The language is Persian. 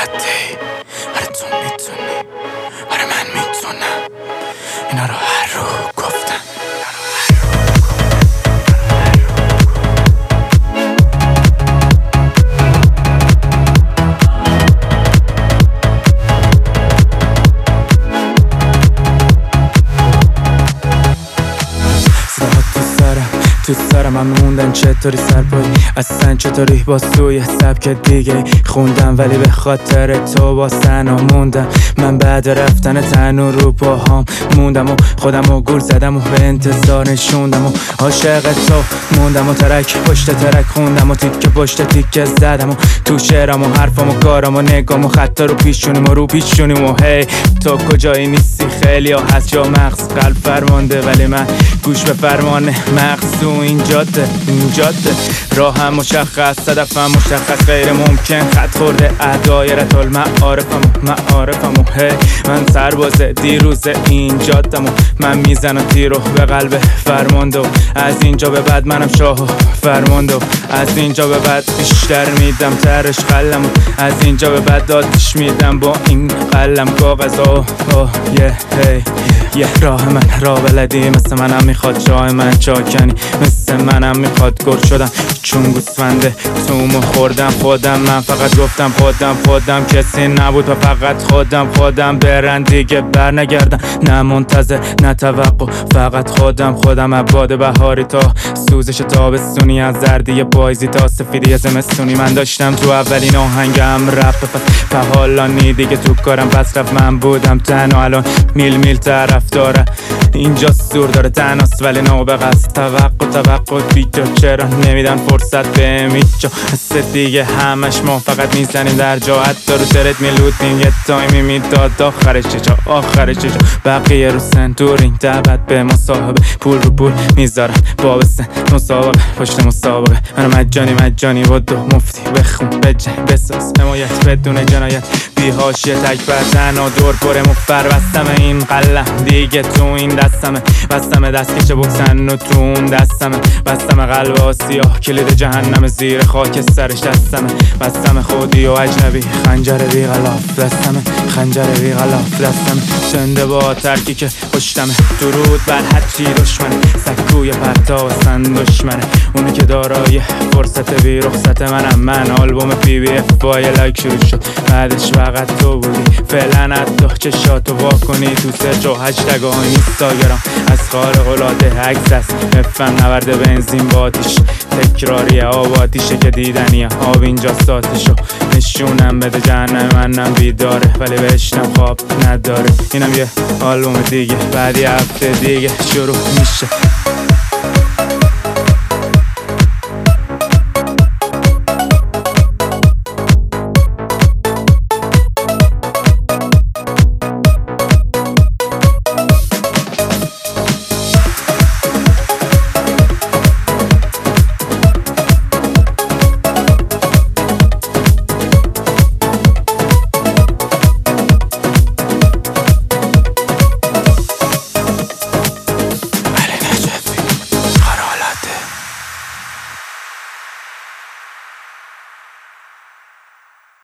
حدی. آره تو میتونی، آره من میتونم، اینا رو هر رو گفتم. تو سرم هم موندن چطوری سرپایی اصلا چطوری با سوی سبک دیگه خوندم ولی به خاطر تو با سنا موندم. من بعد رفتن تنو رو پاهام موندم و خودم و گول زدم و به انتظار نشوندم و عاشق تو موندم و ترک پشت ترک خوندم و تیکه پشت تیکه زدم و تو شعرم و حرفم و کارم و نگام و خطا رو پیشونیم و رو پیشونیم و هی تو کجایی نیستی خیلی ها هست جا مغز قلب فرمانده ولی من گوش به فرمان مغز این جاده راهم مشخص صدفم مشخص غیر ممکن خط خورده دایره المعارفم و هی من سرباز دیروز این جادم و من میزنم تیرو به قلب فرمانده و از اینجا به بعد منم شاه و فرمانده و از اینجا به بعد بیشتر میدم ترش قلم و از اینجا به بعد دادش میدم با این قلم کاغذا یه راه من راه بلدی مثل منم میخواد جای من چاکنی مثل منم میخواد گر شدم چون گوسفنده تومو خوردم خودم من فقط گفتم خودم کسی نبود و فقط خودم برن دیگه بر نگردم نه منتظر نه توقع فقط خودم عباد بهاری تا سوزش تابستونی از زردی پاییزی تا سفیدی زمستونی من داشتم تو اولین آهنگم رپ پس حالا نی دیگه تو کارم پس رفت من بودم تنها الان میل طرف داره اینجا سور داره تناس ولی نوبه قصد توقع بیجا چرا نمیدن فرصت به میجا حس دیگه همش ما فقط میزنیم در جا حتی رو ترد میلودیم یه تایمی میداد آخرش چه جا بقیه رو سنتورین دعوت به مصاحبه پول رو پول میذارن بابسن مسابقه پشت مسابقه منو مجانی و دو مفتی بخون بجنگ بساز حمایت بدون جنایت بی حاشیه تک بردن و دور پر مفر بستم این قلم دیگه تو این بستم دست که بکسن و تو اون بستم قلب آسیا کلید جهنم زیر خاک سرش بستم خودی و اجنبی خنجر بی غلاف دستم زنده با ترکی که پشتمه درود بر هر چی دشمنه سکوی پرتا و سن دشمنه اونی که دارای فرصت بی رخصت من آلبوم PBF با یه لایک شروع شد بعدش فقط تو بودی فعلا حتی چشاتو واکنی تو سرچ و هشتگ های اینستاگرام از خارق العاده عکس است افم نورد بنزین با آتیش تکراری آب آتیشه که دیدنیه آب اینجا ساتشو نشونم بده جهنم منم بیداره ولی بهشتم خواب نداره اینم یه آلبوم دیگه بعدی هفته دیگه شروع میشه